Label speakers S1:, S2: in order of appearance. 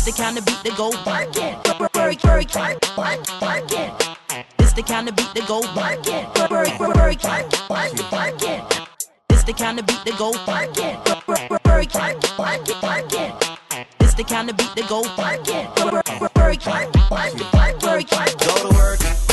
S1: the kind of beat that go work it, work, work, work it. It's the kind of beat that go work it, work, work, work it. It's the kind of beat that go work it, work, work it. It's the kind of beat that go work it, work, work, work. Go to work.